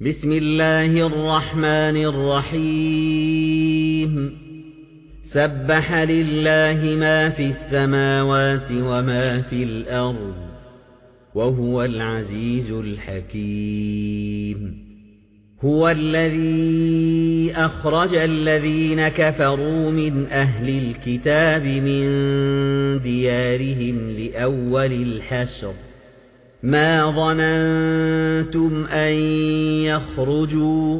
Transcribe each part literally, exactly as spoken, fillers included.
بسم الله الرحمن الرحيم سبح لله ما في السماوات وما في الأرض وهو العزيز الحكيم هو الذي أخرج الذين كفروا من أهل الكتاب من ديارهم لأول الحشر ما ظننتم أن يخرجوا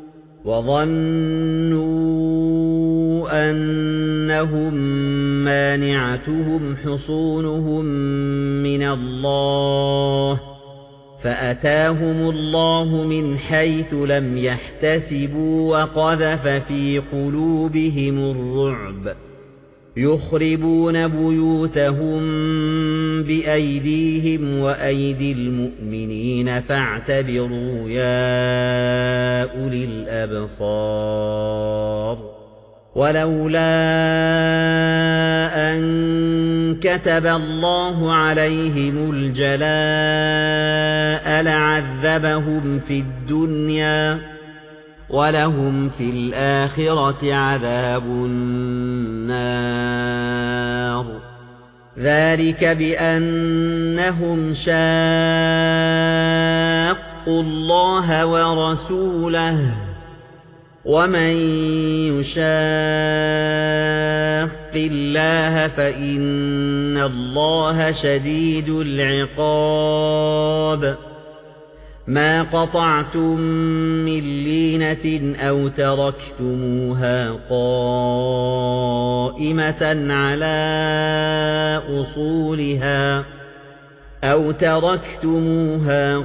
وظنوا أنهم مانعتهم حصونهم من الله فأتاهم الله من حيث لم يحتسبوا وقذف في قلوبهم الرعب يخربون بيوتهم بأيديهم وأيدي المؤمنين فاعتبروا يا أولي الأبصار ولولا أن كتب الله عليهم الجلاء لعذبهم في الدنيا ولهم في الآخرة عذاب النار ذلك بأنهم شاقوا الله ورسوله ومن يشاق الله فإن الله شديد العقاب ما قطعتم من لينة أو تركتموها قائمة على أصولها أو تركتموها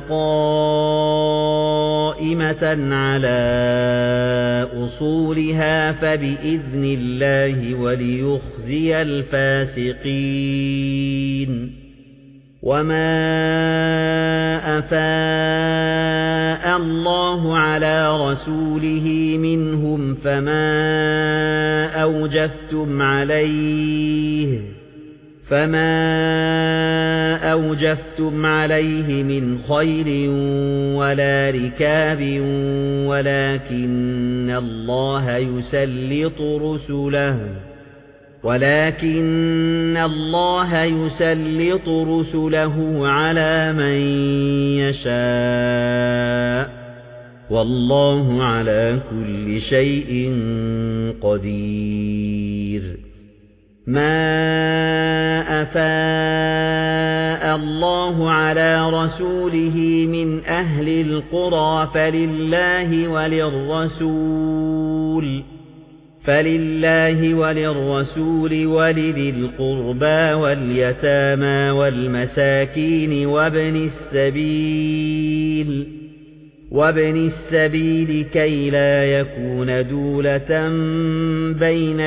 قائمة على أصولها فبإذن الله وليخزي الفاسقين وما أفاء الله على رسوله منهم فما أوجفتم عليه فما أوجفتم عليه من خيل ولا ركاب ولكن الله يسلط رسله ولكن الله يسلط رسله على من يشاء والله على كل شيء قدير ما أفاء الله على رسوله من أهل القرى فلله وللرسول فلله وللرسول ولذي القربى واليتامى والمساكين وابن السبيل وابن السبيل كي لا يكون دولة بين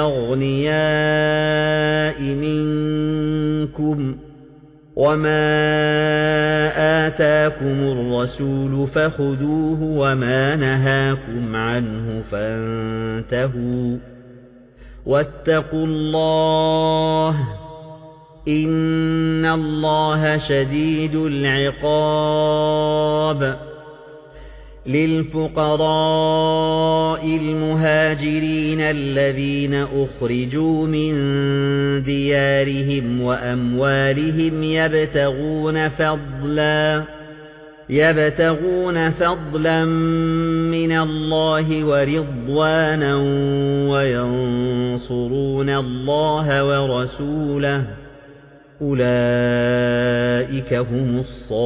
الأغنياء منكم وما آتاكم الرسول فخذوه وما نهاكم عنه فانتهوا واتقوا الله إن الله شديد العقاب للفقراء المهاجرين الذين أخرجوا من ديارهم وأموالهم يبتغون فضلا يبتغون فضلا من الله ورضوانا وينصرون الله ورسوله أولئك هم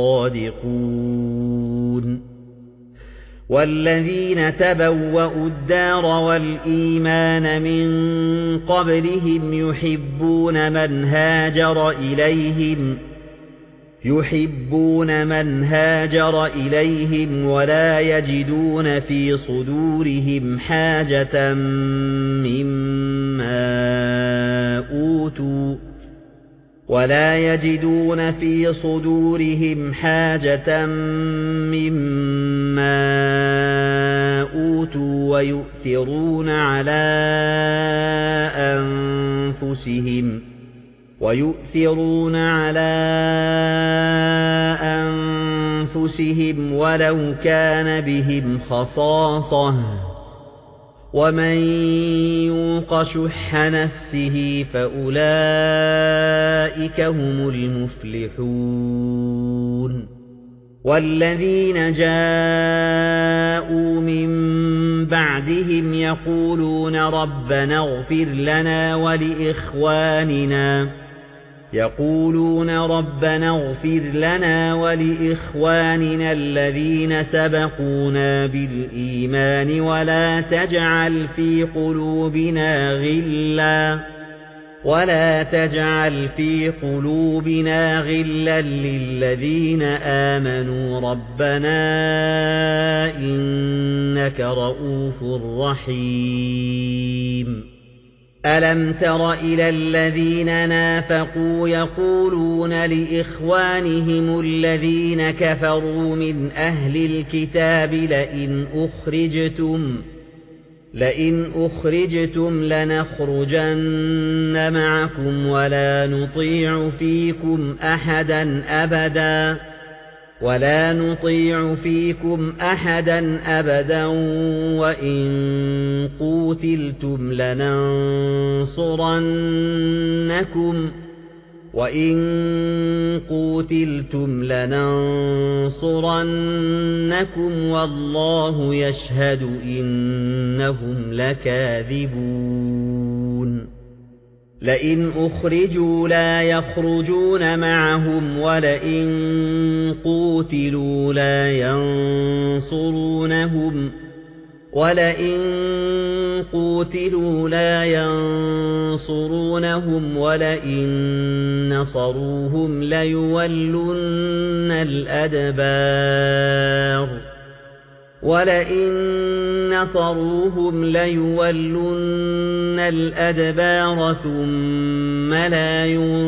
الصادقون والذين تبوأوا الدار والإيمان من قبلهم يحبون من هاجر إليهم يحبون من هاجر إليهم ولا يجدون في صدورهم حاجة مما أوتوا ولا يجدون في صدورهم حاجة مما أوتوا ويؤثرون على أنفسهم ويؤثرون على أنفسهم ولو كان بهم خصاصة ومن يوق شح نفسه فأولئك هم المفلحون والذين جاءوا من بعدهم يقولون ربنا اغفر لنا ولإخواننا يقولون ربنا اغفر لنا ولإخواننا الذين سبقونا بالإيمان ولا تجعل في قلوبنا غلا ولا تجعل في قلوبنا غلا للذين آمنوا ربنا إنك رؤوف رحيم ألم تر إلى الذين نافقوا يقولون لإخوانهم الذين كفروا من أهل الكتاب لئن أخرجتم لئن أخرجتم لنخرجن معكم ولا نطيع فيكم أحدا أبدا ولا نطيع فيكم أحدا أبدا وإن قوتلتم لننصرنكم وإن قوتلتم لننصرنكم والله يشهد إنهم لكاذبون لئن أخرجوا لا يخرجون معهم ولئن قوتلوا لا ينصرونهم ولئن قوتلوا لا ينصرونهم ولئن نصروهم ليولن الأدبار ولئن نصروهم ليولن الأدبار ثم لا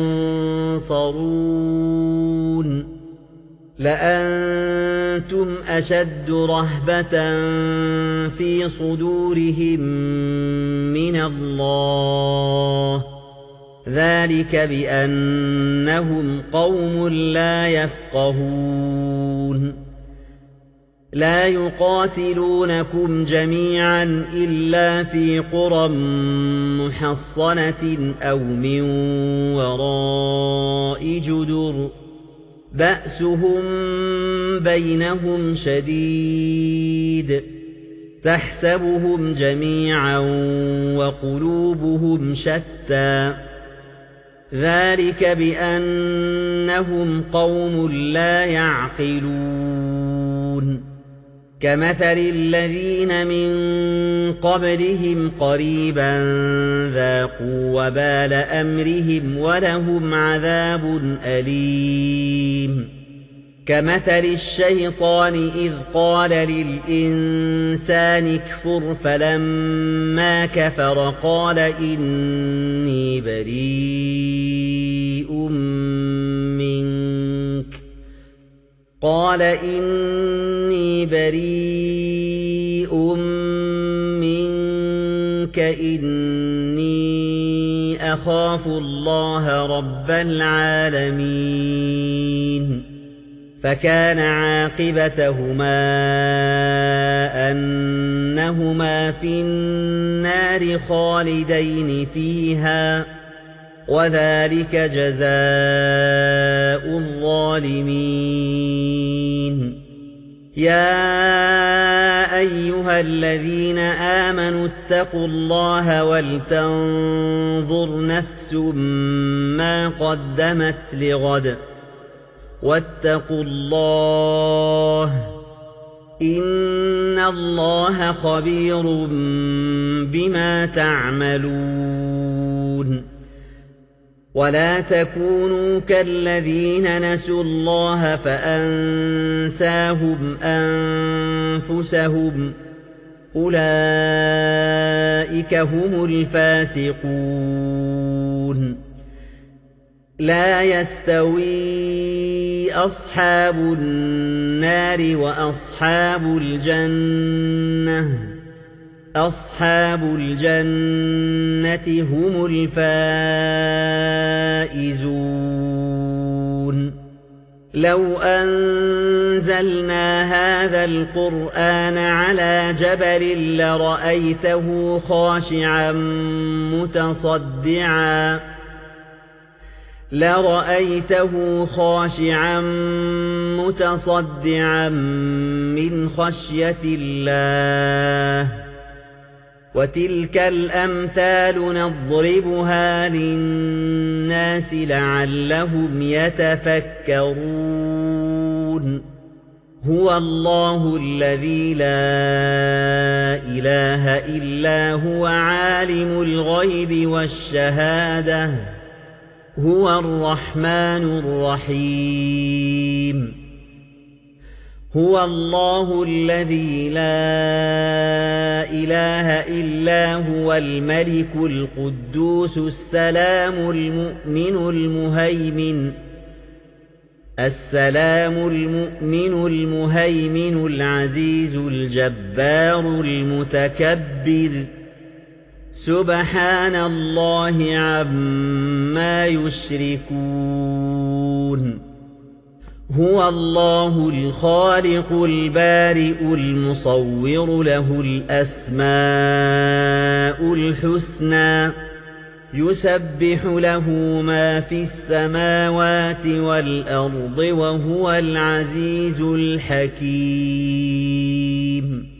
ينصرون لأنتم أشد رهبة في صدورهم من الله ذلك بأنهم قوم لا يفقهون لا يقاتلونكم جميعا إلا في قرى محصنة أو من وراء جدر بأسهم بينهم شديد تحسبهم جميعا وقلوبهم شتى ذلك بأنهم قوم لا يعقلون كمثل الذين من قبلهم قريبا ذاقوا وبال أمرهم ولهم عذاب أليم كمثل الشيطان إذ قال للإنسان اكفر فلما كفر قال إني بريء منك قال إني بريء منك إني أخاف الله رب العالمين فكان عاقبتهما أنهما في النار خالدين فيها وذلك جزاء الظالمين يا أيها الذين آمنوا اتقوا الله ولتنظر نفس ما قدمت لغد واتقوا الله إن الله خبير بما تعملون ولا تكونوا كالذين نسوا الله فأنساهم أنفسهم أولئك هم الفاسقون لا يستوي أصحاب النار وأصحاب الجنة أصحاب الجنة هم الفائزون لو أنزلنا أنزلنا هذا القرآن على جبل لرأيته خاشعا متصدعا لرأيته خاشعا متصدعا من خشية الله وتلك الأمثال نضربها للناس لعلهم يتفكرون هو الله الذي لا إله إلا هو عالم الغيب والشهادة هو الرحمن الرحيم هو الله الذي لا إله إلا هو الملك القدوس السلام المؤمن المهيمن السلام المؤمن المهيمن العزيز الجبار المتكبر سبحان الله عما يشركون هو الله الخالق البارئ المصور له الأسماء الحسنى يسبح له ما في السماوات والأرض وهو العزيز الحكيم